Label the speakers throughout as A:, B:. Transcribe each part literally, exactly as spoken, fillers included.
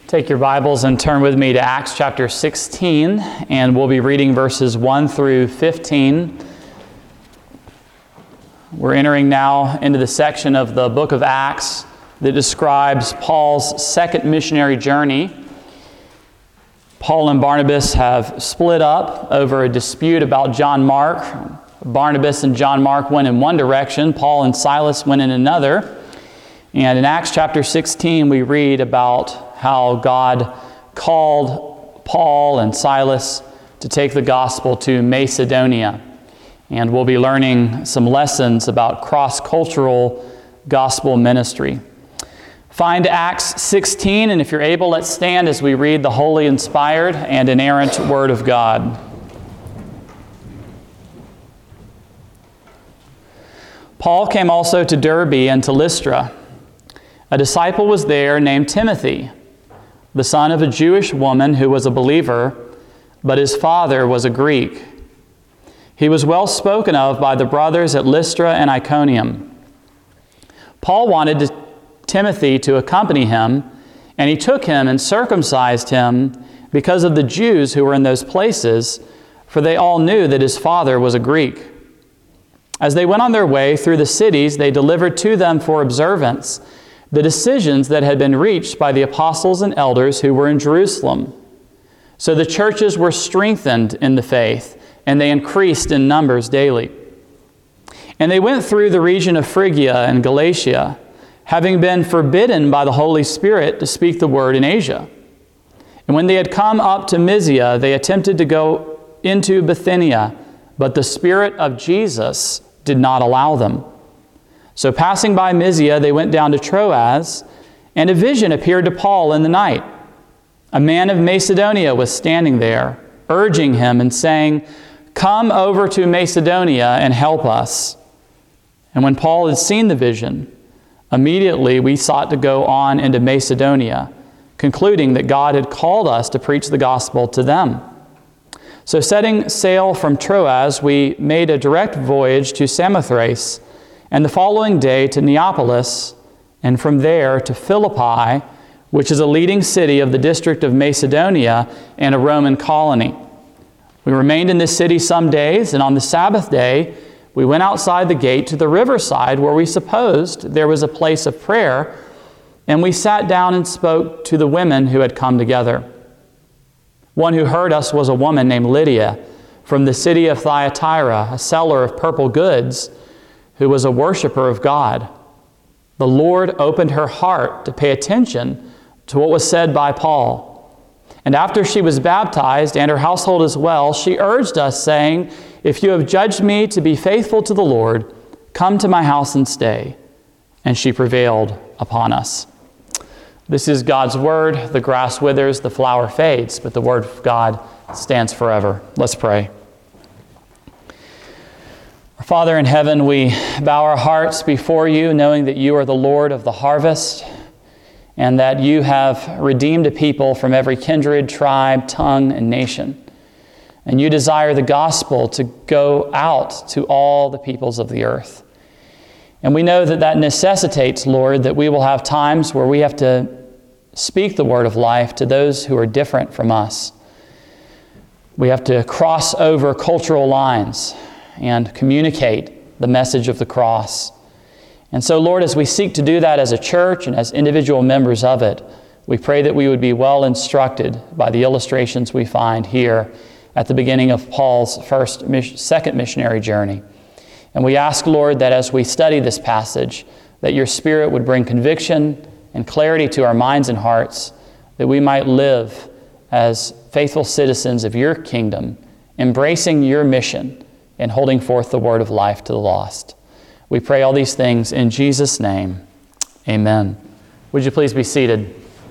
A: Take your Bibles and turn with me to Acts chapter sixteen, and we'll be reading verses one through fifteen. We're entering now into the section of the book of Acts that describes Paul's second missionary journey. Paul and Barnabas have split up over a dispute about John Mark. Barnabas and John Mark went in one direction, Paul and Silas went in another. And in Acts chapter sixteen, we read about how God called Paul and Silas to take the gospel to Macedonia. And we'll be learning some lessons about cross-cultural gospel ministry. Find Acts sixteen, and if you're able, let's stand as we read the holy, inspired, and inerrant Word of God. Paul came also to Derbe and to Lystra. A disciple was there named Timothy, the son of a Jewish woman who was a believer, but his father was a Greek. He was well spoken of by the brothers at Lystra and Iconium. Paul wanted to, Timothy to accompany him, and he took him and circumcised him because of the Jews who were in those places, for they all knew that his father was a Greek. As they went on their way through the cities, they delivered to them for observance the decisions that had been reached by the apostles and elders who were in Jerusalem. So the churches were strengthened in the faith, and they increased in numbers daily. And they went through the region of Phrygia and Galatia, having been forbidden by the Holy Spirit to speak the word in Asia. And when they had come up to Mysia, they attempted to go into Bithynia, but the Spirit of Jesus did not allow them. So passing by Mysia, they went down to Troas, and a vision appeared to Paul in the night. A man of Macedonia was standing there, urging him and saying, "Come over to Macedonia and help us." And when Paul had seen the vision, immediately we sought to go on into Macedonia, concluding that God had called us to preach the gospel to them. So setting sail from Troas, we made a direct voyage to Samothrace, and the following day to Neapolis, and from there to Philippi, which is a leading city of the district of Macedonia and a Roman colony. We remained in this city some days, and on the Sabbath day, we went outside the gate to the riverside where we supposed there was a place of prayer, and we sat down and spoke to the women who had come together. One who heard us was a woman named Lydia from the city of Thyatira, a seller of purple goods, who was a worshiper of God. The Lord opened her heart to pay attention to what was said by Paul. And after she was baptized, and her household as well, she urged us, saying, "If you have judged me to be faithful to the Lord, come to my house and stay." And she prevailed upon us. This is God's word. The grass withers, the flower fades, but the word of God stands forever. Let's pray. Father in heaven, we bow our hearts before you, knowing that you are the Lord of the harvest, and that you have redeemed a people from every kindred, tribe, tongue, and nation. And you desire the gospel to go out to all the peoples of the earth. And we know that that necessitates, Lord, that we will have times where we have to speak the word of life to those who are different from us. We have to cross over cultural lines and communicate the message of the cross. And so, Lord, as we seek to do that as a church and as individual members of it, we pray that we would be well instructed by the illustrations we find here at the beginning of Paul's first, second missionary journey. And we ask, Lord, that as we study this passage, that your Spirit would bring conviction and clarity to our minds and hearts, that we might live as faithful citizens of your kingdom, embracing your mission and holding forth the word of life to the lost. We pray all these things in Jesus' name. Amen. Would you please be seated?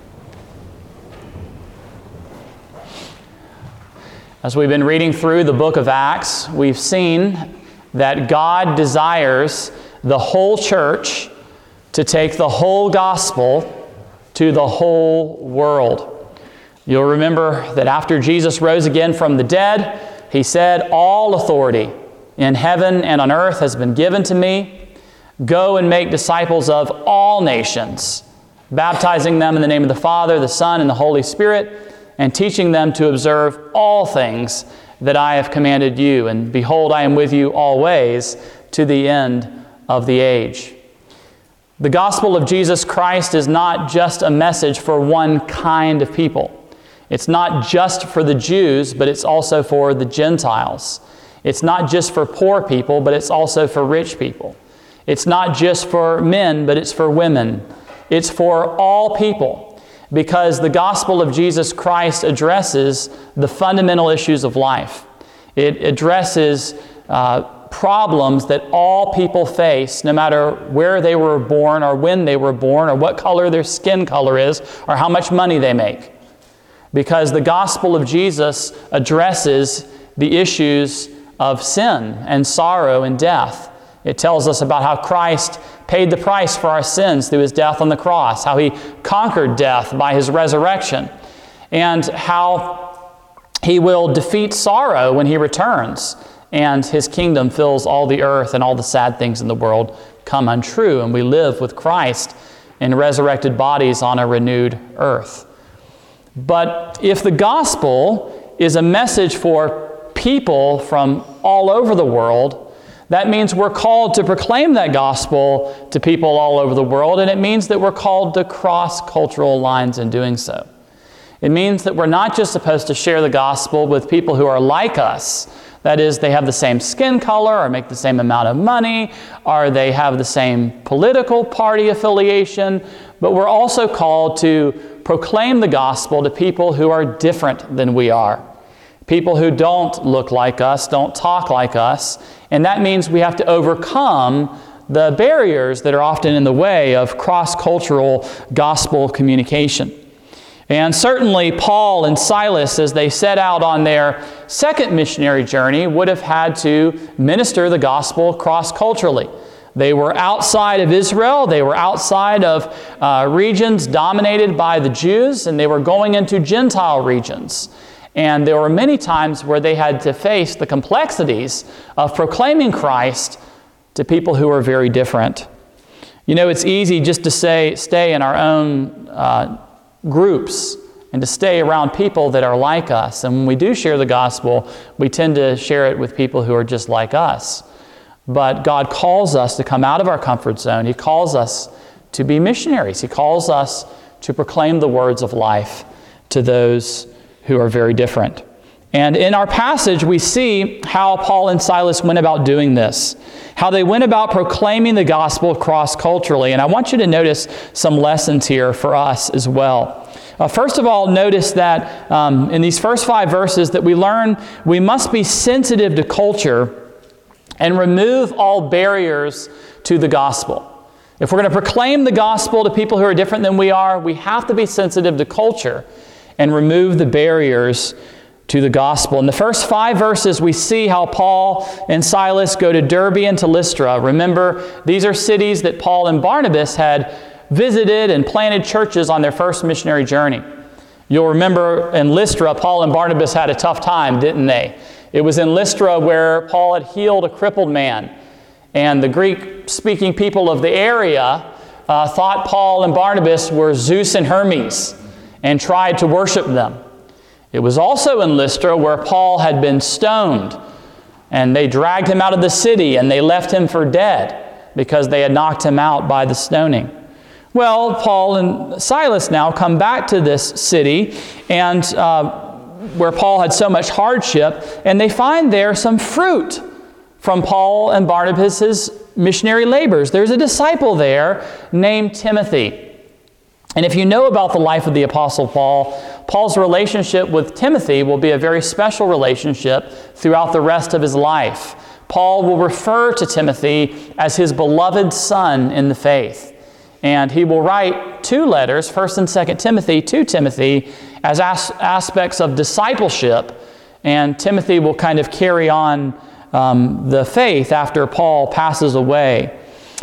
A: As we've been reading through the book of Acts, we've seen that God desires the whole church to take the whole gospel to the whole world. You'll remember that after Jesus rose again from the dead, he said, "All authority in heaven and on earth has been given to me. Go and make disciples of all nations, baptizing them in the name of the Father, the Son, and the Holy Spirit, and teaching them to observe all things that I have commanded you. And behold, I am with you always to the end of the age. The gospel of Jesus Christ is not just a message for one kind of people. It's not just for the Jews, but it's also for the Gentiles. It's not just for poor people, but it's also for rich people. It's not just for men, but it's for women. It's for all people, because the gospel of Jesus Christ addresses the fundamental issues of life. It addresses uh, problems that all people face, no matter where they were born or when they were born or what color their skin color is or how much money they make. Because the gospel of Jesus addresses the issues of sin and sorrow and death. It tells us about how Christ paid the price for our sins through his death on the cross, how he conquered death by his resurrection, and how he will defeat sorrow when he returns, and his kingdom fills all the earth, and all the sad things in the world come untrue, and we live with Christ in resurrected bodies on a renewed earth. But if the gospel is a message for people from all over the world, that means we're called to proclaim that gospel to people all over the world, and it means that we're called to cross cultural lines in doing so. It means that we're not just supposed to share the gospel with people who are like us. That is, they have the same skin color, or make the same amount of money, or they have the same political party affiliation, but we're also called to proclaim the gospel to people who are different than we are. People who don't look like us, don't talk like us, and that means we have to overcome the barriers that are often in the way of cross-cultural gospel communication. And certainly Paul and Silas, as they set out on their second missionary journey, would have had to minister the gospel cross-culturally. They were outside of Israel, they were outside of uh, regions dominated by the Jews, and they were going into Gentile regions. And there were many times where they had to face the complexities of proclaiming Christ to people who are very different. You know, it's easy just to say, stay in our own uh, groups and to stay around people that are like us. And when we do share the gospel, we tend to share it with people who are just like us. But God calls us to come out of our comfort zone. He calls us to be missionaries. He calls us to proclaim the words of life to those who are very different. And in our passage, we see how Paul and Silas went about doing this, how they went about proclaiming the gospel cross-culturally. And I want you to notice some lessons here for us as well. Uh, first of all, notice that um, in these first five verses that we learn we must be sensitive to culture and remove all barriers to the gospel. If we're going to proclaim the gospel to people who are different than we are, we have to be sensitive to culture and remove the barriers to the gospel. In the first five verses, we see how Paul and Silas go to Derbe and to Lystra. Remember, these are cities that Paul and Barnabas had visited and planted churches on their first missionary journey. You'll remember in Lystra, Paul and Barnabas had a tough time, didn't they? It was in Lystra where Paul had healed a crippled man, and the Greek-speaking people of the area uh, thought Paul and Barnabas were Zeus and Hermes, and tried to worship them. It was also in Lystra where Paul had been stoned, and they dragged him out of the city, and they left him for dead because they had knocked him out by the stoning. Well, Paul and Silas now come back to this city, and uh, where Paul had so much hardship, and they find there some fruit from Paul and Barnabas' missionary labors. There's a disciple there named Timothy. And if you know about the life of the Apostle Paul, Paul's relationship with Timothy will be a very special relationship throughout the rest of his life. Paul will refer to Timothy as his beloved son in the faith. And he will write two letters, First and Second Timothy, to Timothy as as- aspects of discipleship. And Timothy will kind of carry on um, the faith after Paul passes away.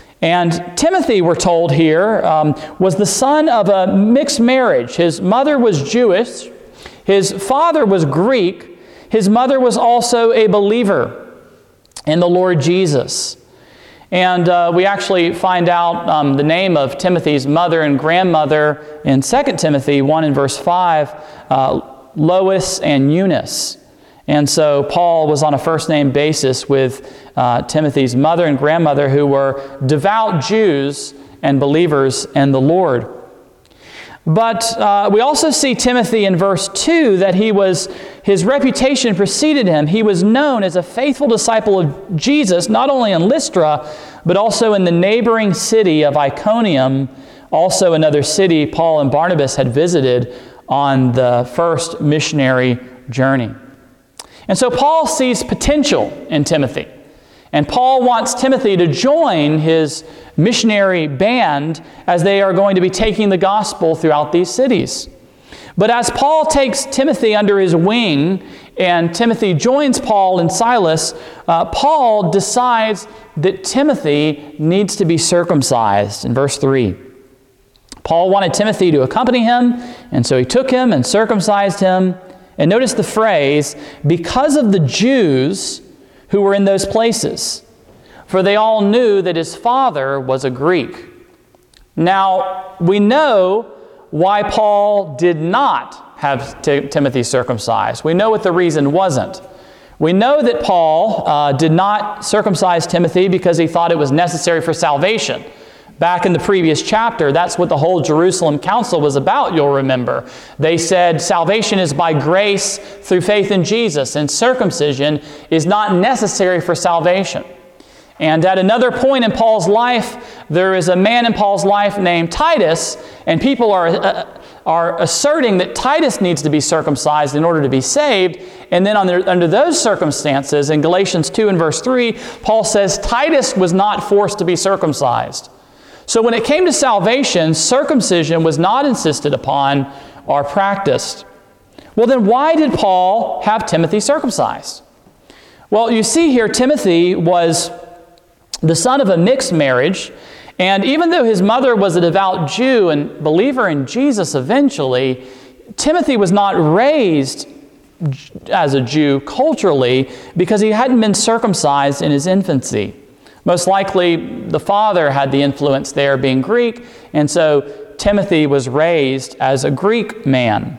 A: And Timothy, we're told here, um, was the son of a mixed marriage. His mother was Jewish. His father was Greek. His mother was also a believer in the Lord Jesus. And uh, we actually find out um, the name of Timothy's mother and grandmother in Second Timothy one in verse five, uh, Lois and Eunice. And so Paul was on a first-name basis with uh, Timothy's mother and grandmother, who were devout Jews and believers in the Lord. But uh, we also see Timothy in verse two that he was, his reputation preceded him. He was known as a faithful disciple of Jesus, not only in Lystra, but also in the neighboring city of Iconium, also another city Paul and Barnabas had visited on the first missionary journey. And so Paul sees potential in Timothy. And Paul wants Timothy to join his missionary band as they are going to be taking the gospel throughout these cities. But as Paul takes Timothy under his wing and Timothy joins Paul and Silas, uh, Paul decides that Timothy needs to be circumcised in verse three. Paul wanted Timothy to accompany him, and so he took him and circumcised him. And notice the phrase, because of the Jews who were in those places, for they all knew that his father was a Greek. Now, we know why Paul did not have T- Timothy circumcised. We know what the reason wasn't. We know that Paul uh, did not circumcise Timothy because he thought it was necessary for salvation. Back in the previous chapter, that's what the whole Jerusalem Council was about, you'll remember. They said salvation is by grace through faith in Jesus, and circumcision is not necessary for salvation. And at another point in Paul's life, there is a man in Paul's life named Titus, and people are, uh, are asserting that Titus needs to be circumcised in order to be saved. And then under, under those circumstances, in Galatians two and verse three, Paul says Titus was not forced to be circumcised. So when it came to salvation, circumcision was not insisted upon or practiced. Well, then why did Paul have Timothy circumcised? Well, you see here, Timothy was the son of a mixed marriage, and even though his mother was a devout Jew and believer in Jesus eventually, Timothy was not raised as a Jew culturally because he hadn't been circumcised in his infancy. Most likely, the father had the influence there being Greek, and so Timothy was raised as a Greek man.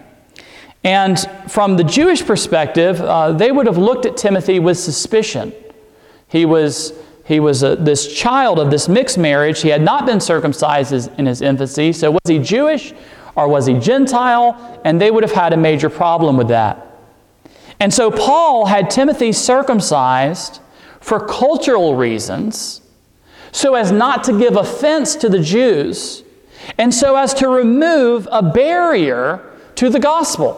A: And from the Jewish perspective, uh, they would have looked at Timothy with suspicion. He was, he was a, this child of this mixed marriage. He had not been circumcised in his infancy, so was he Jewish or was he Gentile? And they would have had a major problem with that. And so Paul had Timothy circumcised for cultural reasons, so as not to give offense to the Jews, and so as to remove a barrier to the gospel.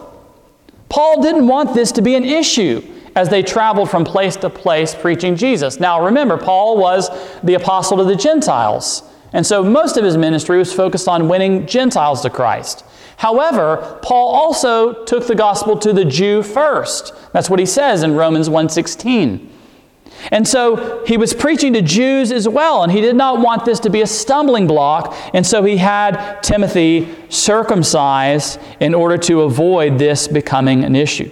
A: Paul didn't want this to be an issue as they traveled from place to place preaching Jesus. Now remember, Paul was the apostle to the Gentiles, and so most of his ministry was focused on winning Gentiles to Christ. However, Paul also took the gospel to the Jew first. That's what he says in Romans one sixteen. And so he was preaching to Jews as well, and he did not want this to be a stumbling block, and so he had Timothy circumcised in order to avoid this becoming an issue.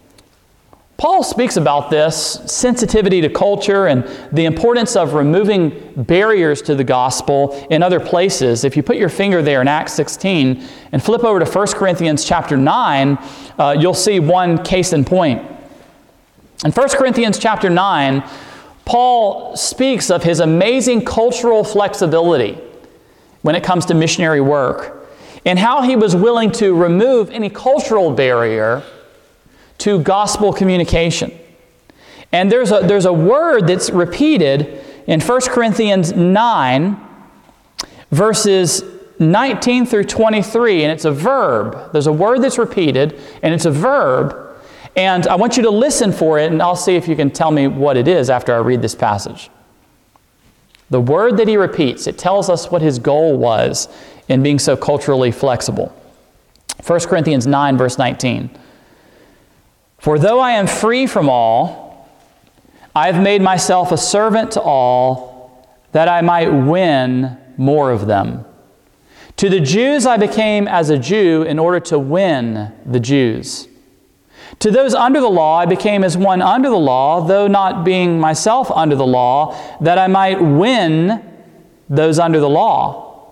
A: Paul speaks about this sensitivity to culture and the importance of removing barriers to the gospel in other places. If you put your finger there in Acts sixteen and flip over to First Corinthians chapter nine, uh, you'll see one case in point. In First Corinthians chapter nine, Paul speaks of his amazing cultural flexibility when it comes to missionary work and how he was willing to remove any cultural barrier to gospel communication. And there's a, there's a word that's repeated in First Corinthians nine, verses nineteen through twenty-three, and it's a verb. There's a word that's repeated, and it's a verb. And I want you to listen for it, and I'll see if you can tell me what it is after I read this passage. The word that he repeats, it tells us what his goal was in being so culturally flexible. First Corinthians nine, verse nineteen. For though I am free from all, I have made myself a servant to all, that I might win more of them. To the Jews I became as a Jew in order to win the Jews. To those under the law, I became as one under the law, though not being myself under the law, that I might win those under the law.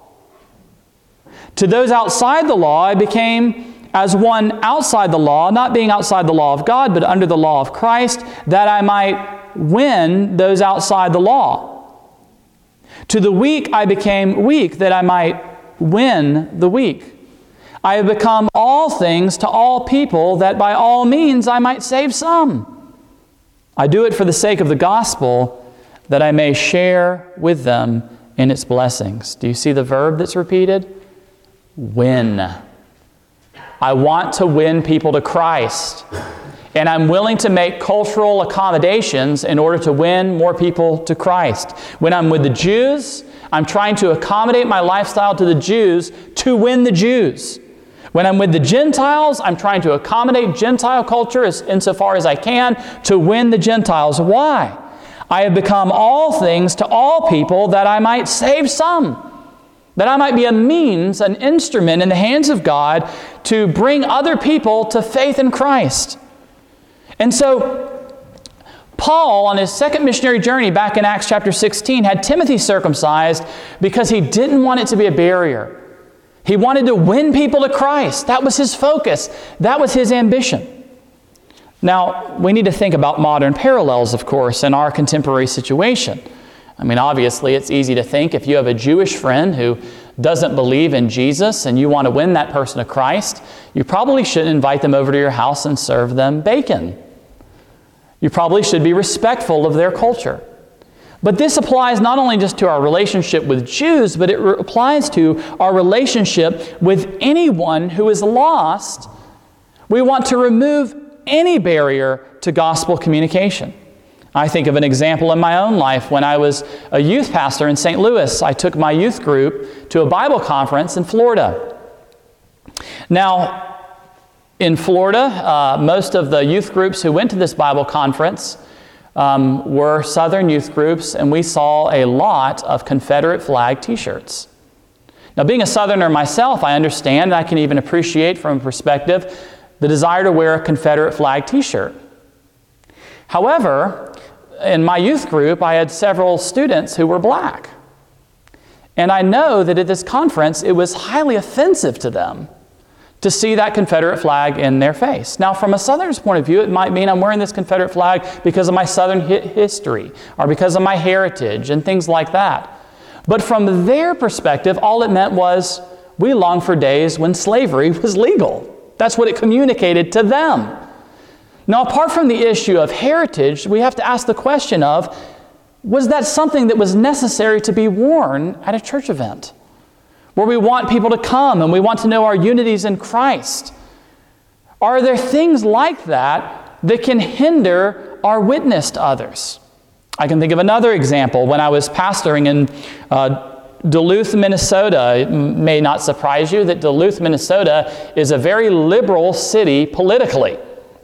A: To those outside the law, I became as one outside the law, not being outside the law of God, but under the law of Christ, that I might win those outside the law. To the weak I became weak, that I might win the weak. I have become all things to all people, that by all means I might save some. I do it for the sake of the gospel, that I may share with them in its blessings. Do you see the verb that's repeated? Win. I want to win people to Christ. And I'm willing to make cultural accommodations in order to win more people to Christ. When I'm with the Jews, I'm trying to accommodate my lifestyle to the Jews to win the Jews. When I'm with the Gentiles, I'm trying to accommodate Gentile culture as, insofar as I can to win the Gentiles. Why? I have become all things to all people, that I might save some. That I might be a means, an instrument in the hands of God to bring other people to faith in Christ. And so, Paul, on his second missionary journey back in Acts chapter sixteen, had Timothy circumcised because he didn't want it to be a barrier. He wanted to win people to Christ. That was his focus. That was his ambition. Now, we need to think about modern parallels, of course, in our contemporary situation. I mean, obviously, it's easy to think if you have a Jewish friend who doesn't believe in Jesus and you want to win that person to Christ, you probably shouldn't invite them over to your house and serve them bacon. You probably should be respectful of their culture. But this applies not only just to our relationship with Jews, but it re- applies to our relationship with anyone who is lost. We want to remove any barrier to gospel communication. I think of an example in my own life. When I was a youth pastor in Saint Louis, I took my youth group to a Bible conference in Florida. Now, in Florida, uh, most of the youth groups who went to this Bible conference um, were Southern youth groups, and we saw a lot of Confederate flag t-shirts. Now, being a Southerner myself, I understand, and I can even appreciate from a perspective, the desire to wear a Confederate flag t-shirt. However, in my youth group, I had several students who were black. And I know that at this conference, it was highly offensive to them to see that Confederate flag in their face. Now, from a Southerner's point of view, it might mean I'm wearing this Confederate flag because of my Southern hi- history or because of my heritage and things like that. But from their perspective, all it meant was we long for days when slavery was legal. That's what it communicated to them. Now, apart from the issue of heritage, we have to ask the question of, was that something that was necessary to be worn at a church event? Where we want people to come and we want to know our unities in Christ. Are there things like that that can hinder our witness to others? I can think of another example. When I was pastoring in uh, Duluth, Minnesota, it may not surprise you that Duluth, Minnesota is a very liberal city politically.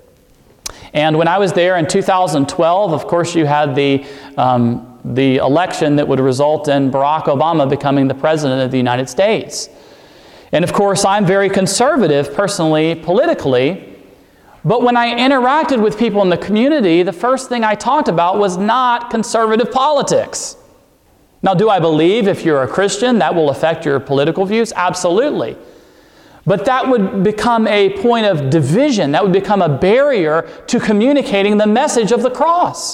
A: And when I was there in two thousand twelve, of course, you had the um, the election that would result in Barack Obama becoming the president of the United States. And of course, I'm very conservative personally, politically. But when I interacted with people in the community, the first thing I talked about was not conservative politics. Now, do I believe if you're a Christian that will affect your political views? Absolutely. But that would become a point of division. That would become a barrier to communicating the message of the cross.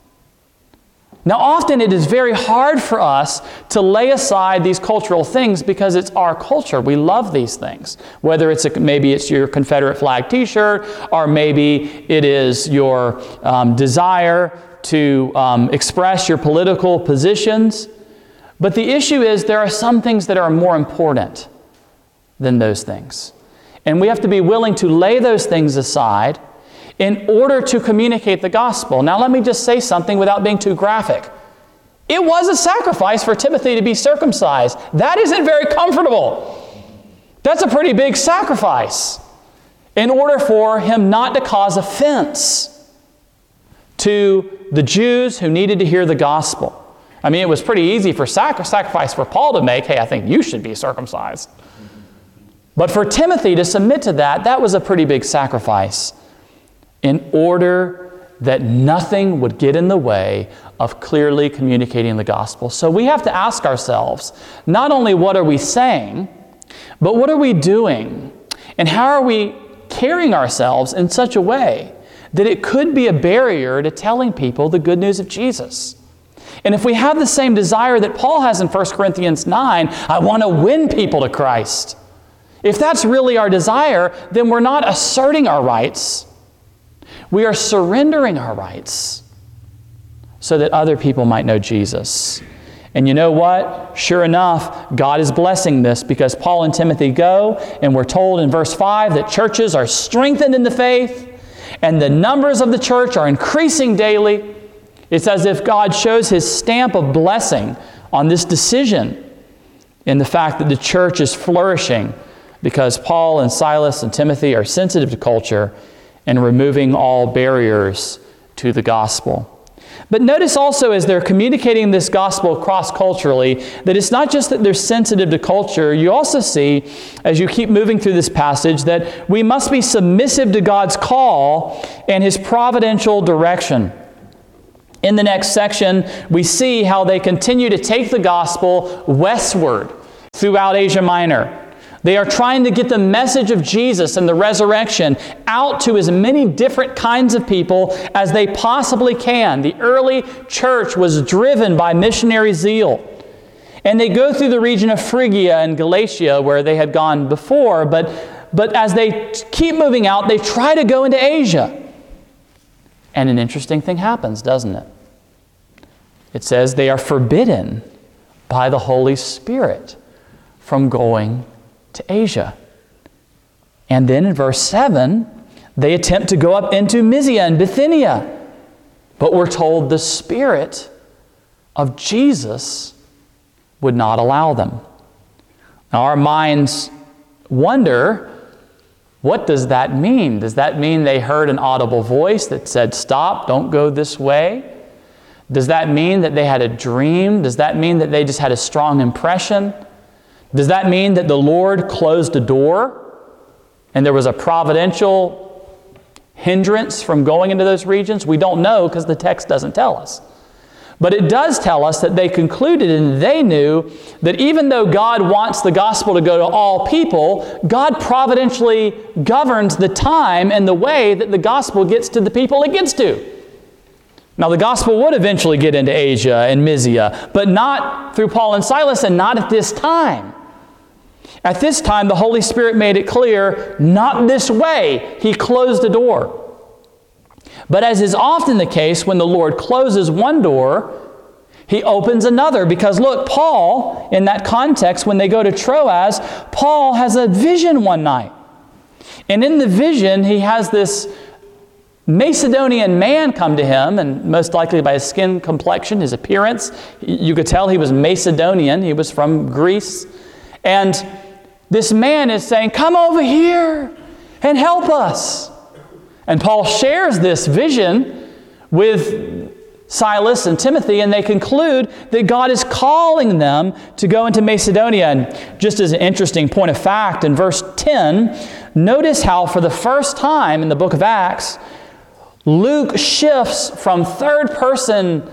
A: Now, often it is very hard for us to lay aside these cultural things because it's our culture. We love these things. Whether it's a, maybe it's your Confederate flag t-shirt, or maybe it is your um, desire to um, express your political positions. But the issue is there are some things that are more important than those things. And we have to be willing to lay those things aside in order to communicate the gospel. Now, let me just say something without being too graphic. It was a sacrifice for Timothy to be circumcised. That isn't very comfortable. That's a pretty big sacrifice in order for him not to cause offense to the Jews who needed to hear the gospel. I mean, it was pretty easy for sac- sacrifice for Paul to make, hey, I think you should be circumcised. But for Timothy to submit to that, that was a pretty big sacrifice. in order that nothing would get in the way of clearly communicating the gospel. So we have to ask ourselves, not only what are we saying, but what are we doing? And how are we carrying ourselves in such a way that it could be a barrier to telling people the good news of Jesus? And if we have the same desire that Paul has in First Corinthians nine, I want to win people to Christ. If that's really our desire, then we're not asserting our rights. We are surrendering our rights so that other people might know Jesus. And you know what? Sure enough, God is blessing this because Paul and Timothy go, and we're told in verse five that churches are strengthened in the faith, and the numbers of the church are increasing daily. It's as if God shows His stamp of blessing on this decision in the fact that the church is flourishing because Paul and Silas and Timothy are sensitive to culture and removing all barriers to the gospel. But notice also as they're communicating this gospel cross-culturally that it's not just that they're sensitive to culture. You also see, as you keep moving through this passage, that we must be submissive to God's call and His providential direction. In the next section, we see how they continue to take the gospel westward throughout Asia Minor. They are trying to get the message of Jesus and the resurrection out to as many different kinds of people as they possibly can. The early church was driven by missionary zeal. And they go through the region of Phrygia and Galatia where they had gone before, but, but as they keep moving out, they try to go into Asia. And an interesting thing happens, doesn't it? It says they are forbidden by the Holy Spirit from going to Asia. And then in verse seven, they attempt to go up into Mysia and Bithynia. But we're told the Spirit of Jesus would not allow them. Now our minds wonder, what does that mean? Does that mean they heard an audible voice that said, stop, don't go this way? Does that mean that they had a dream? Does that mean that they just had a strong impression? Does that mean that the Lord closed a door and there was a providential hindrance from going into those regions? We don't know because the text doesn't tell us. But it does tell us that they concluded and they knew that even though God wants the gospel to go to all people, God providentially governs the time and the way that the gospel gets to the people it gets to. Now, the gospel would eventually get into Asia and Mysia, but not through Paul and Silas and not at this time. At this time, the Holy Spirit made it clear, not this way. He closed the door. But as is often the case, when the Lord closes one door, He opens another. Because look, Paul, in that context, when they go to Troas, Paul has a vision one night. And in the vision, he has this Macedonian man come to him, and most likely by his skin complexion, his appearance, you could tell he was Macedonian. He was from Greece. And this man is saying, come over here and help us. And Paul shares this vision with Silas and Timothy, and they conclude that God is calling them to go into Macedonia. And just as an interesting point of fact, in verse ten, notice how for the first time in the book of Acts, Luke shifts from third-person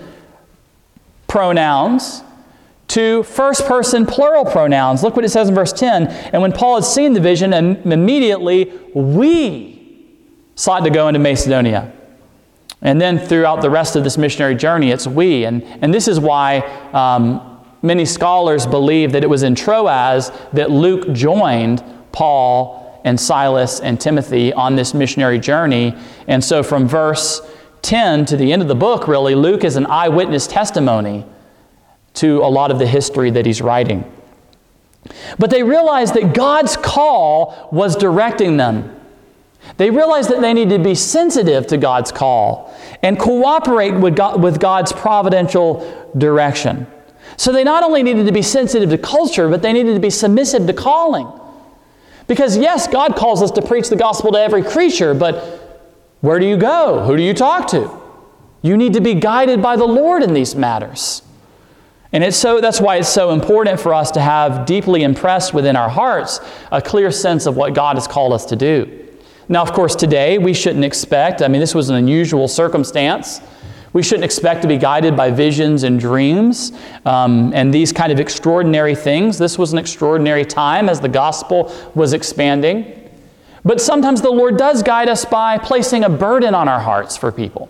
A: pronouns to first-person plural pronouns. Look what it says in verse ten. And when Paul had seen the vision, immediately we sought to go into Macedonia. And then throughout the rest of this missionary journey, it's we. And, and this is why um, many scholars believe that it was in Troas that Luke joined Paul and Silas and Timothy on this missionary journey. And so from verse ten to the end of the book, really, Luke is an eyewitness testimony to a lot of the history that he's writing. But they realized that God's call was directing them. They realized that they needed to be sensitive to God's call and cooperate with, God, with God's providential direction. So they not only needed to be sensitive to culture, but they needed to be submissive to calling. Because yes, God calls us to preach the gospel to every creature, but where do you go? Who do you talk to? You need to be guided by the Lord in these matters. And it's so that's why it's so important for us to have deeply impressed within our hearts a clear sense of what God has called us to do. Now, of course, today we shouldn't expect, I mean, this was an unusual circumstance. We shouldn't expect to be guided by visions and dreams um, and these kind of extraordinary things. This was an extraordinary time as the gospel was expanding. But sometimes the Lord does guide us by placing a burden on our hearts for people,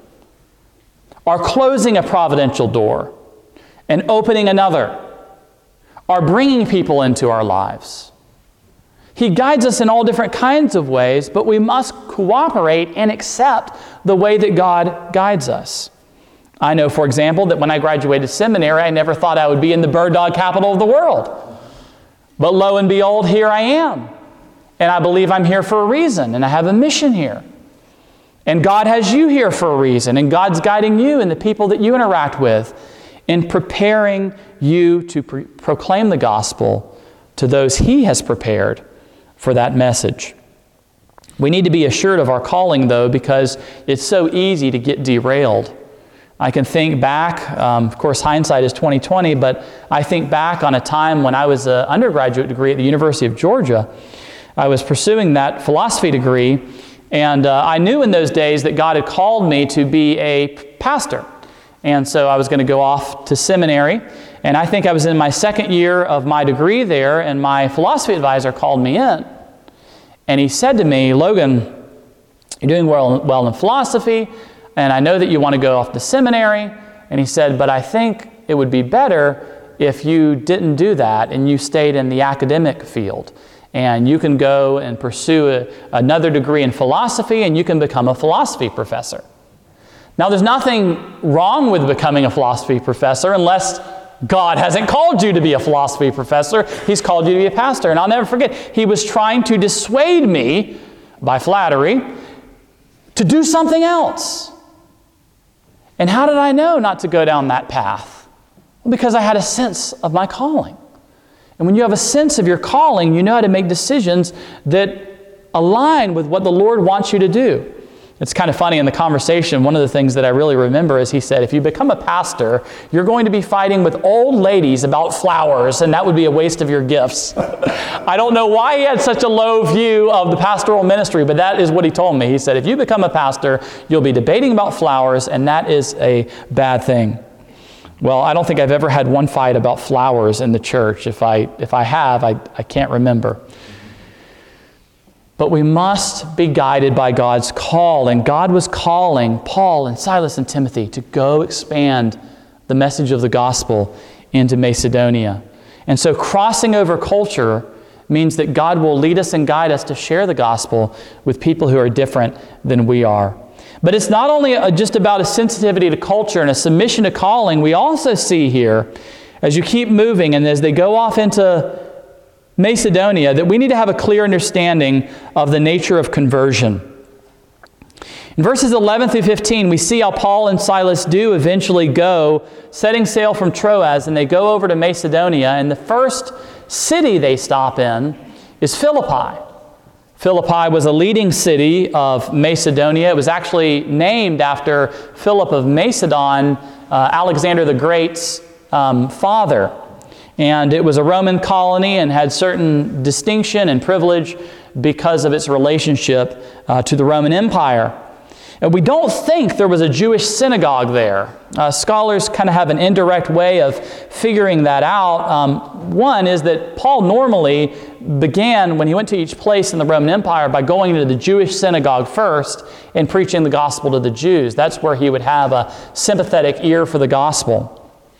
A: or closing a providential door and opening another, or bringing people into our lives. He guides us in all different kinds of ways, but we must cooperate and accept the way that God guides us. I know, for example, that when I graduated seminary, I never thought I would be in the bird dog capital of the world. But lo and behold, here I am. And I believe I'm here for a reason, and I have a mission here. And God has you here for a reason, and God's guiding you and the people that you interact with in preparing you to pre- proclaim the gospel to those He has prepared for that message. We need to be assured of our calling, though, because it's so easy to get derailed. I can think back, um, of course hindsight is twenty twenty, but I think back on a time when I was an undergraduate degree at the University of Georgia. I was pursuing that philosophy degree, and uh, I knew in those days that God had called me to be a pastor. And so I was going to go off to seminary, and I think I was in my second year of my degree there, and my philosophy advisor called me in, and he said to me, "Logan, you're doing well, well in philosophy, and I know that you want to go off to seminary." And he said, "But I think it would be better if you didn't do that and you stayed in the academic field. And you can go and pursue a, another degree in philosophy, and you can become a philosophy professor." Now, there's nothing wrong with becoming a philosophy professor unless God hasn't called you to be a philosophy professor. He's called you to be a pastor. And I'll never forget, he was trying to dissuade me, by flattery, to do something else. And how did I know not to go down that path? Well, because I had a sense of my calling. And when you have a sense of your calling, you know how to make decisions that align with what the Lord wants you to do. It's kind of funny in the conversation, one of the things that I really remember is he said, if you become a pastor, you're going to be fighting with old ladies about flowers, and that would be a waste of your gifts. I don't know why he had such a low view of the pastoral ministry, but that is what he told me. He said, if you become a pastor, you'll be debating about flowers, and that is a bad thing. Well, I don't think I've ever had one fight about flowers in the church. If I, if I have, I, I can't remember. But we must be guided by God's call. And God was calling Paul and Silas and Timothy to go expand the message of the gospel into Macedonia. And so crossing over culture means that God will lead us and guide us to share the gospel with people who are different than we are. But it's not only a, just about a sensitivity to culture and a submission to calling. We also see here, as you keep moving and as they go off into Macedonia, that we need to have a clear understanding of the nature of conversion. In verses eleven through fifteen, we see how Paul and Silas do eventually go, setting sail from Troas, and they go over to Macedonia, and the first city they stop in is Philippi. Philippi was a leading city of Macedonia. It was actually named after Philip of Macedon, uh, Alexander the Great's um, father. And it was a Roman colony and had certain distinction and privilege because of its relationship uh, to the Roman Empire. And we don't think there was a Jewish synagogue there. Uh, scholars kind of have an indirect way of figuring that out. Um, one is that Paul normally began, when he went to each place in the Roman Empire, by going to the Jewish synagogue first and preaching the gospel to the Jews. That's where he would have a sympathetic ear for the gospel.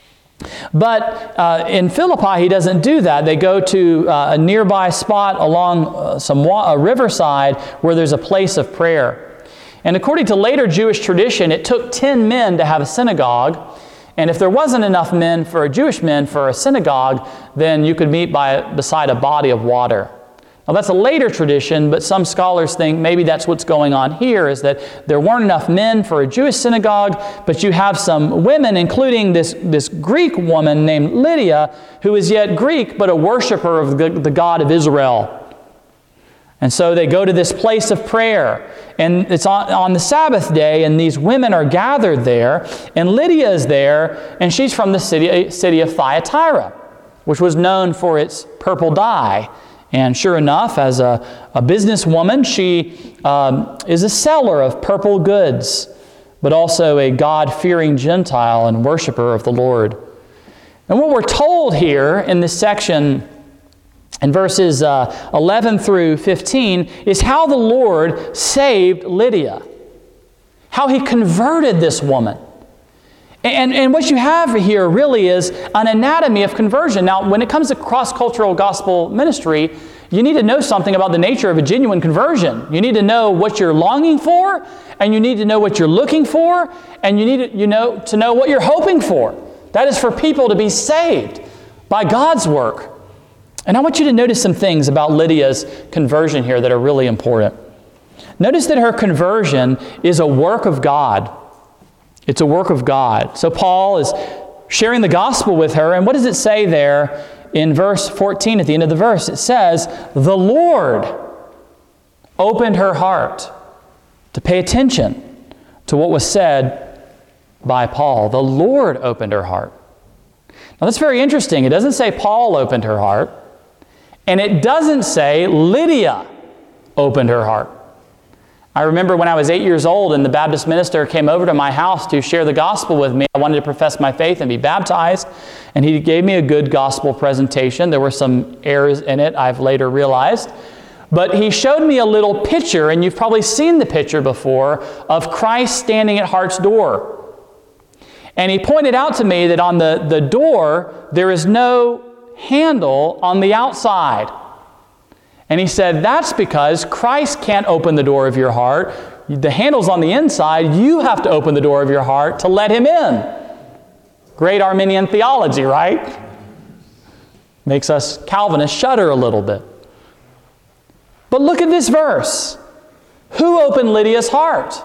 A: But uh, in Philippi, he doesn't do that. They go to uh, a nearby spot along uh, some wa- a riverside where there's a place of prayer. And according to later Jewish tradition, it took ten men to have a synagogue. And if there wasn't enough men for Jewish men for a synagogue, then you could meet by beside a body of water. Now that's a later tradition, but some scholars think maybe that's what's going on here, is that there weren't enough men for a Jewish synagogue, but you have some women, including this, this Greek woman named Lydia, who is yet Greek, but a worshiper of the, the God of Israel. And so they go to this place of prayer, and it's on, on the Sabbath day, and these women are gathered there, and Lydia is there, and she's from the city, city of Thyatira, which was known for its purple dye. And sure enough, as a, a businesswoman, she um, is a seller of purple goods, but also a God-fearing Gentile and worshiper of the Lord. And what we're told here in this section, in verses uh, eleven through fifteen, is how the Lord saved Lydia, how He converted this woman. And, and what you have here really is an anatomy of conversion. Now, when it comes to cross-cultural gospel ministry, you need to know something about the nature of a genuine conversion. You need to know what you're longing for, and you need to know what you're looking for, and you need to, you know, to know what you're hoping for. That is for people to be saved by God's work. And I want you to notice some things about Lydia's conversion here that are really important. Notice that her conversion is a work of God. It's a work of God. So Paul is sharing the gospel with her, and what does it say there in verse fourteen at the end of the verse? It says, "The Lord opened her heart to pay attention to what was said by Paul." The Lord opened her heart. Now that's very interesting. It doesn't say Paul opened her heart, and it doesn't say Lydia opened her heart. I remember when I was eight years old and the Baptist minister came over to my house to share the gospel with me. I wanted to profess my faith and be baptized, and he gave me a good gospel presentation. There were some errors in it, I've later realized. But he showed me a little picture, and you've probably seen the picture before, of Christ standing at heart's door. And he pointed out to me that on the, the door, there is no handle on the outside. And he said, that's because Christ can't open the door of your heart. The handle's on the inside. You have to open the door of your heart to let Him in. Great Arminian theology, right? Makes us Calvinists shudder a little bit. But look at this verse. Who opened Lydia's heart?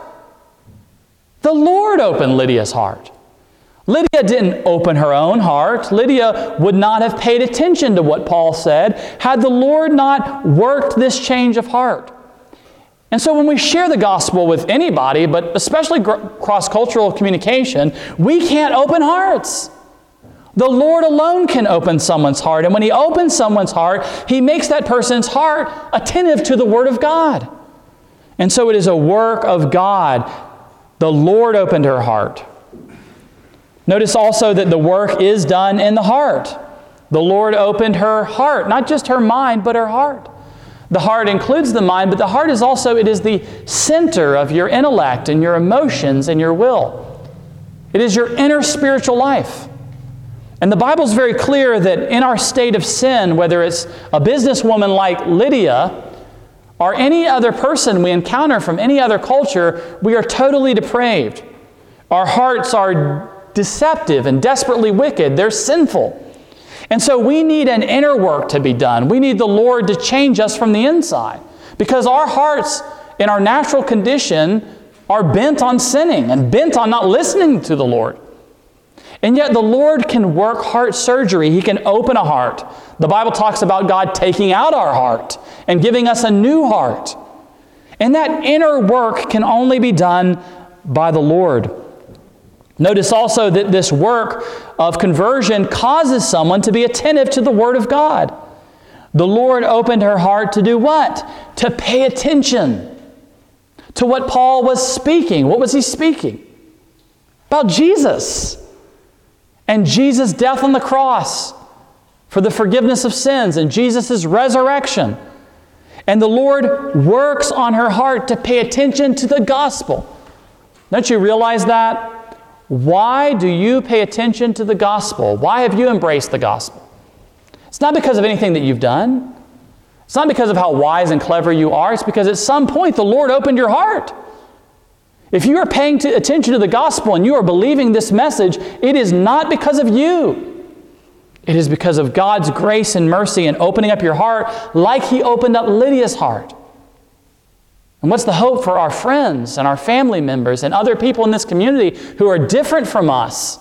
A: The Lord opened Lydia's heart. Lydia didn't open her own heart. Lydia would not have paid attention to what Paul said had the Lord not worked this change of heart. And so when we share the gospel with anybody, but especially cross-cultural communication, we can't open hearts. The Lord alone can open someone's heart. And when He opens someone's heart, He makes that person's heart attentive to the Word of God. And so it is a work of God. The Lord opened her heart. Notice also that the work is done in the heart. The Lord opened her heart, not just her mind, but her heart. The heart includes the mind, but the heart is also, it is the center of your intellect and your emotions and your will. It is your inner spiritual life. And the Bible is very clear that in our state of sin, whether it's a businesswoman like Lydia or any other person we encounter from any other culture, we are totally depraved. Our hearts are deceptive and desperately wicked. They're sinful. And so we need an inner work to be done. We need the Lord to change us from the inside, because our hearts in our natural condition are bent on sinning and bent on not listening to the Lord. And yet the Lord can work heart surgery. He can open a heart. The Bible talks about God taking out our heart and giving us a new heart. And that inner work can only be done by the Lord. Notice also that this work of conversion causes someone to be attentive to the Word of God. The Lord opened her heart to do what? To pay attention to what Paul was speaking. What was he speaking? About Jesus and Jesus' death on the cross for the forgiveness of sins and Jesus' resurrection. And the Lord works on her heart to pay attention to the gospel. Don't you realize that? Why do you pay attention to the gospel? Why have you embraced the gospel? It's not because of anything that you've done. It's not because of how wise and clever you are. It's because at some point the Lord opened your heart. If you are paying t- attention to the gospel and you are believing this message, it is not because of you. It is because of God's grace and mercy in opening up your heart like He opened up Lydia's heart. And what's the hope for our friends and our family members and other people in this community who are different from us?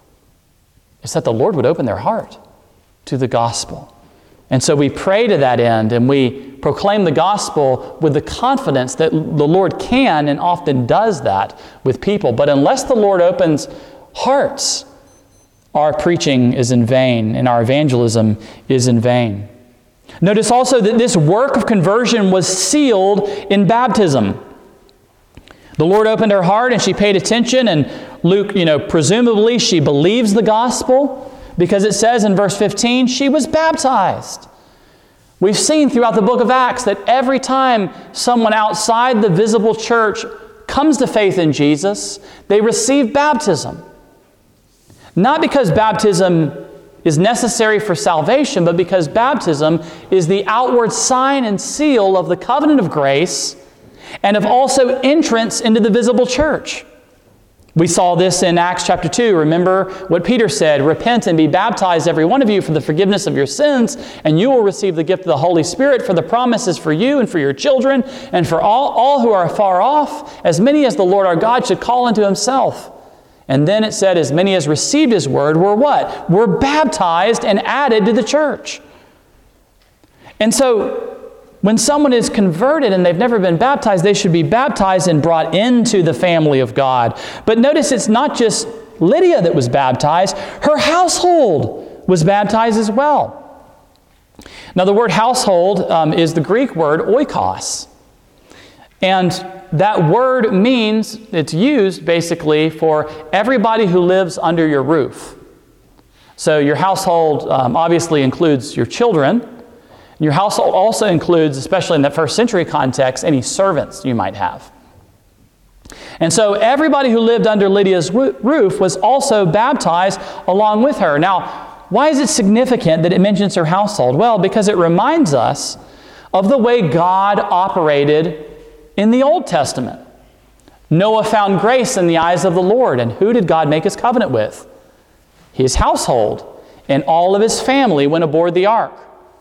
A: It's that the Lord would open their heart to the gospel. And so we pray to that end, and we proclaim the gospel with the confidence that the Lord can and often does that with people. But unless the Lord opens hearts, our preaching is in vain and our evangelism is in vain. Notice also that this work of conversion was sealed in baptism. The Lord opened her heart and she paid attention, and Luke, you know, presumably she believes the gospel because it says in verse fifteen, she was baptized. We've seen throughout the book of Acts that every time someone outside the visible church comes to faith in Jesus, they receive baptism. Not because baptism is necessary for salvation, but because baptism is the outward sign and seal of the covenant of grace and of also entrance into the visible church. We saw this in Acts chapter two. Remember what Peter said, repent and be baptized, every one of you, for the forgiveness of your sins, and you will receive the gift of the Holy Spirit, for the promise is for you and for your children and for all, all who are far off, as many as the Lord our God should call unto himself. And then it said, as many as received his word were what? Were baptized and added to the church. And so, when someone is converted and they've never been baptized, they should be baptized and brought into the family of God. But notice it's not just Lydia that was baptized. Her household was baptized as well. Now the word household um, is the Greek word oikos. And that word means, it's used basically for everybody who lives under your roof. So your household um, obviously includes your children. Your household also includes, especially in that first century context, any servants you might have. And so everybody who lived under Lydia's roof was also baptized along with her. Now, why is it significant that it mentions her household? Well, because it reminds us of the way God operated in the Old Testament. Noah found grace in the eyes of the Lord. And who did God make his covenant with? His household. And all of his family went aboard the ark.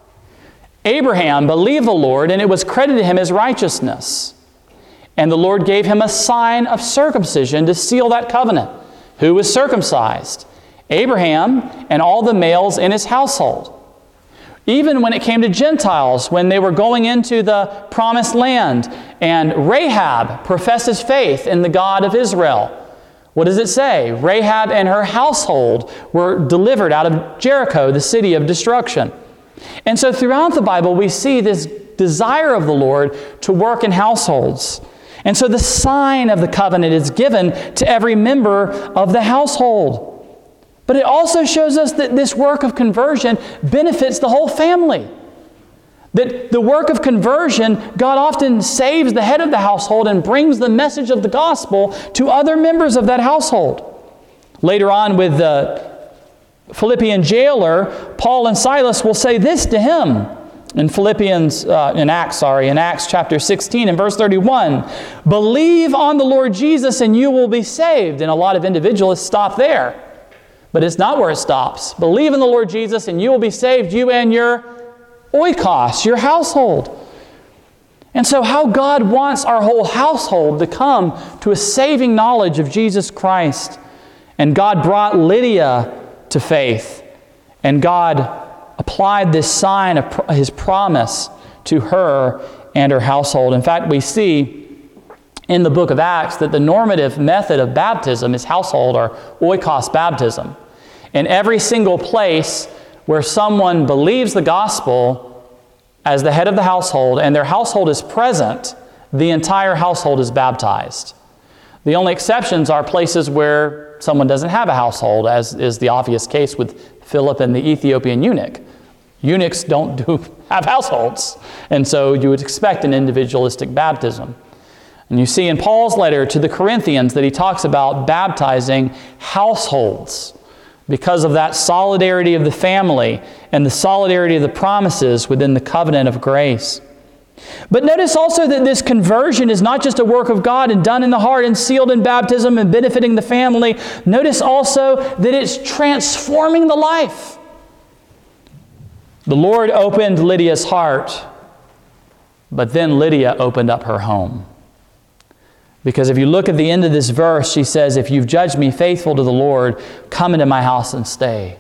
A: Abraham believed the Lord, and it was credited him as righteousness. And the Lord gave him a sign of circumcision to seal that covenant. Who was circumcised? Abraham and all the males in his household. Even when it came to Gentiles, when they were going into the promised land, and Rahab professes faith in the God of Israel. What does it say? Rahab and her household were delivered out of Jericho, the city of destruction. And so throughout the Bible, we see this desire of the Lord to work in households. And so the sign of the covenant is given to every member of the household. But it also shows us that this work of conversion benefits the whole family. That the work of conversion, God often saves the head of the household and brings the message of the gospel to other members of that household. Later on with the Philippian jailer, Paul and Silas will say this to him in Philippians, uh, in Acts, sorry, in Acts chapter sixteen and verse thirty-one. Believe on the Lord Jesus and you will be saved. And a lot of individualists stop there. But it's not where it stops. Believe in the Lord Jesus and you will be saved, you and your oikos, your household. And so how God wants our whole household to come to a saving knowledge of Jesus Christ. And God brought Lydia to faith. And God applied this sign of his promise to her and her household. In fact, we see in the book of Acts that the normative method of baptism is household or oikos baptism. In every single place where someone believes the gospel as the head of the household and their household is present, the entire household is baptized. The only exceptions are places where someone doesn't have a household, as is the obvious case with Philip and the Ethiopian eunuch. Eunuchs don't do, have households, and so you would expect an individualistic baptism. And you see in Paul's letter to the Corinthians that he talks about baptizing households because of that solidarity of the family and the solidarity of the promises within the covenant of grace. But notice also that this conversion is not just a work of God and done in the heart and sealed in baptism and benefiting the family. Notice also that it's transforming the life. The Lord opened Lydia's heart, but then Lydia opened up her home. Because if you look at the end of this verse, she says, if you've judged me faithful to the Lord, come into my house and stay.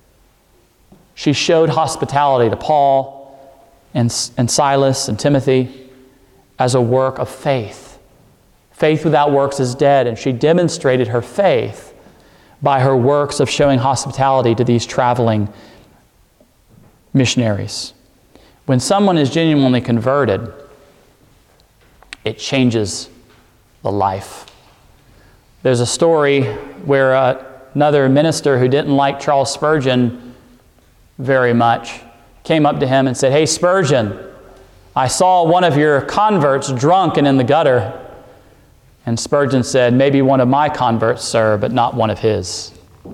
A: She showed hospitality to Paul and, and Silas and Timothy as a work of faith. Faith without works is dead, and she demonstrated her faith by her works of showing hospitality to these traveling missionaries. When someone is genuinely converted, it changes the life. There's a story where uh, another minister who didn't like Charles Spurgeon very much came up to him and said, "Hey, Spurgeon, I saw one of your converts drunk and in the gutter." And Spurgeon said, "Maybe one of my converts, sir, but not one of his."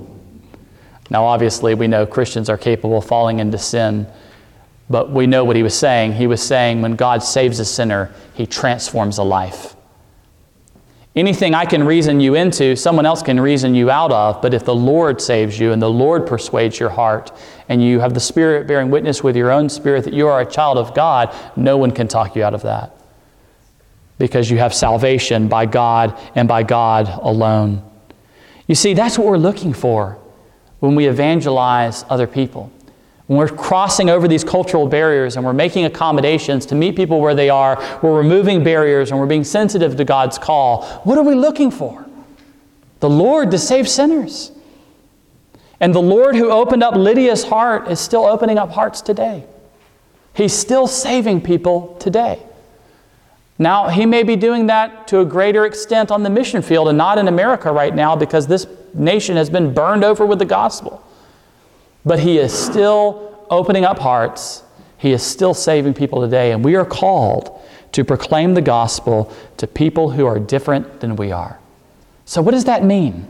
A: Now, obviously, we know Christians are capable of falling into sin, but we know what he was saying. He was saying when God saves a sinner, he transforms a life. Anything I can reason you into, someone else can reason you out of, but if the Lord saves you and the Lord persuades your heart and you have the Spirit bearing witness with your own spirit that you are a child of God, no one can talk you out of that, because you have salvation by God and by God alone. You see, that's what we're looking for when we evangelize other people. When we're crossing over these cultural barriers and we're making accommodations to meet people where they are, we're removing barriers and we're being sensitive to God's call. What are we looking for? The Lord to save sinners. And the Lord who opened up Lydia's heart is still opening up hearts today. He's still saving people today. Now, he may be doing that to a greater extent on the mission field and not in America right now, because this nation has been burned over with the gospel. But he is still opening up hearts. He is still saving people today. And we are called to proclaim the gospel to people who are different than we are. So what does that mean?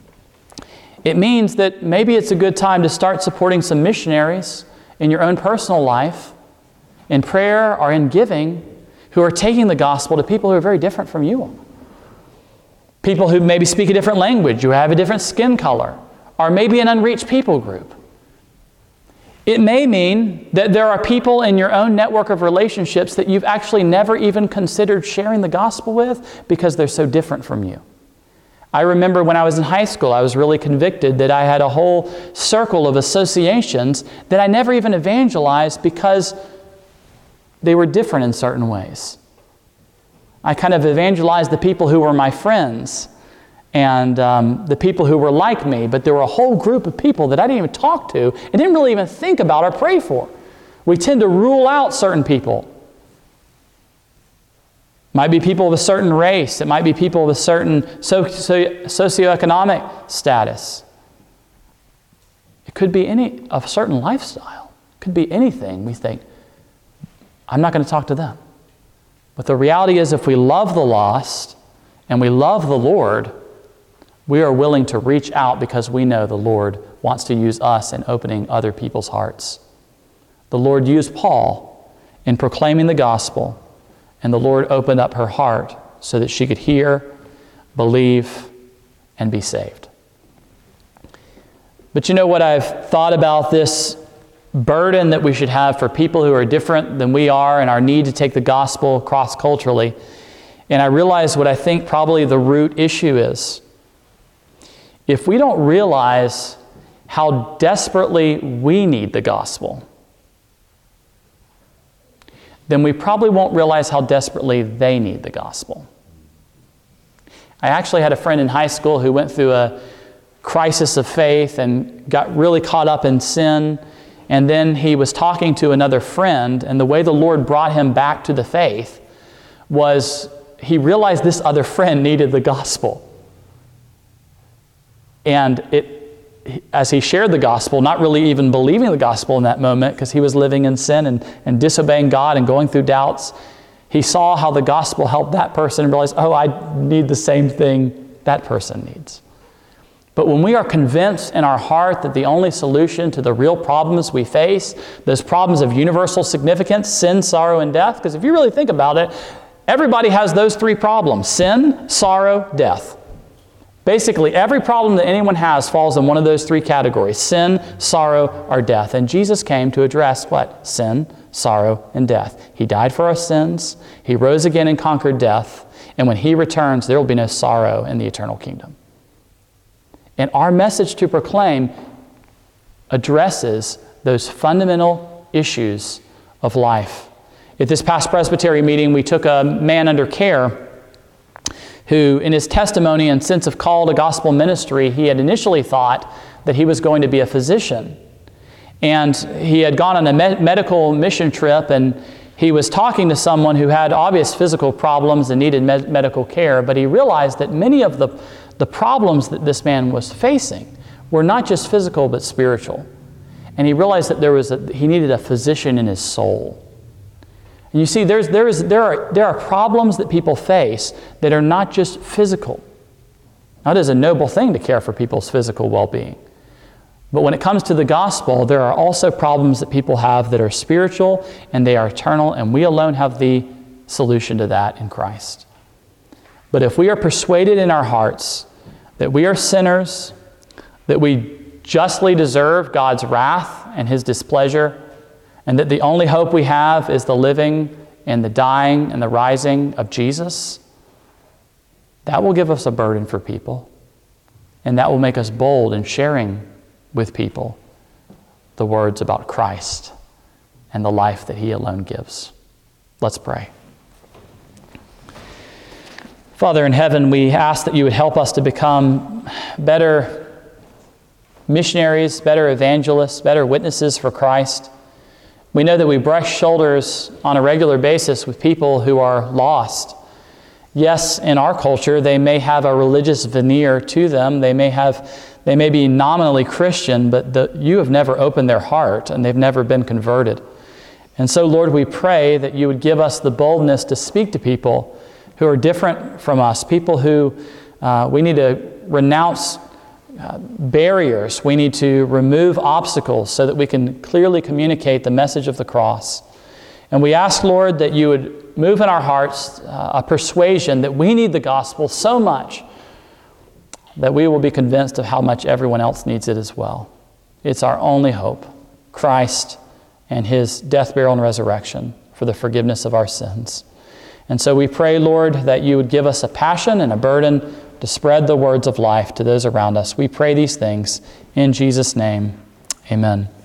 A: It means that maybe it's a good time to start supporting some missionaries in your own personal life, in prayer or in giving, who are taking the gospel to people who are very different from you. People who maybe speak a different language, who have a different skin color, or maybe an unreached people group. It may mean that there are people in your own network of relationships that you've actually never even considered sharing the gospel with because they're so different from you. I remember when I was in high school, I was really convicted that I had a whole circle of associations that I never even evangelized because they were different in certain ways. I kind of evangelized the people who were my friends and um, the people who were like me, but there were a whole group of people that I didn't even talk to and didn't really even think about or pray for. We tend to rule out certain people. Might be people of a certain race. It might be people of a certain so, so, socioeconomic status. It could be any of a certain lifestyle. It could be anything. We think, I'm not going to talk to them. But the reality is, if we love the lost and we love the Lord, we are willing to reach out because we know the Lord wants to use us in opening other people's hearts. The Lord used Paul in proclaiming the gospel, and the Lord opened up her heart so that she could hear, believe, and be saved. But you know what I've thought about this burden that we should have for people who are different than we are and our need to take the gospel cross-culturally. And I realize what I think probably the root issue is. If we don't realize how desperately we need the gospel, then we probably won't realize how desperately they need the gospel. I actually had a friend in high school who went through a crisis of faith and got really caught up in sin. And then he was talking to another friend, and the way the Lord brought him back to the faith was he realized this other friend needed the gospel. And it, as he shared the gospel, not really even believing the gospel in that moment because he was living in sin and, and disobeying God and going through doubts, he saw how the gospel helped that person and realized, oh, I need the same thing that person needs. But when we are convinced in our heart that the only solution to the real problems we face, those problems of universal significance, sin, sorrow, and death, because if you really think about it, everybody has those three problems: sin, sorrow, death. Basically, every problem that anyone has falls in one of those three categories: sin, sorrow, or death. And Jesus came to address what? Sin, sorrow, and death. He died for our sins. He rose again and conquered death. And when He returns, there will be no sorrow in the eternal kingdom. And our message to proclaim addresses those fundamental issues of life. At this past Presbytery meeting, we took a man under care who, in his testimony and sense of call to gospel ministry, he had initially thought that he was going to be a physician. And he had gone on a med- medical mission trip, and he was talking to someone who had obvious physical problems and needed med- medical care, but he realized that many of the, the problems that this man was facing were not just physical but spiritual. And he realized that there was a, he needed a physician in his soul. And you see, there's, there, is, there, are, there are problems that people face that are not just physical. Now, it is a noble thing to care for people's physical well-being. But when it comes to the gospel, there are also problems that people have that are spiritual and they are eternal, and we alone have the solution to that in Christ. But if we are persuaded in our hearts that we are sinners, that we justly deserve God's wrath and His displeasure, and that the only hope we have is the living and the dying and the rising of Jesus, that will give us a burden for people, and that will make us bold in sharing with people the words about Christ and the life that He alone gives. Let's pray. Father in heaven, we ask that you would help us to become better missionaries, better evangelists, better witnesses for Christ. We know that we brush shoulders on a regular basis with people who are lost. Yes, in our culture, they may have a religious veneer to them. They may have They may be nominally Christian, but the, you have never opened their heart and they've never been converted. And so, Lord, we pray that you would give us the boldness to speak to people who are different from us, people who uh, we need to renounce uh, barriers. We need to remove obstacles so that we can clearly communicate the message of the cross. And we ask, Lord, that you would move in our hearts uh, a persuasion that we need the gospel so much that we will be convinced of how much everyone else needs it as well. It's our only hope, Christ and His death, burial, and resurrection for the forgiveness of our sins. And so we pray, Lord, that you would give us a passion and a burden to spread the words of life to those around us. We pray these things in Jesus' name. Amen.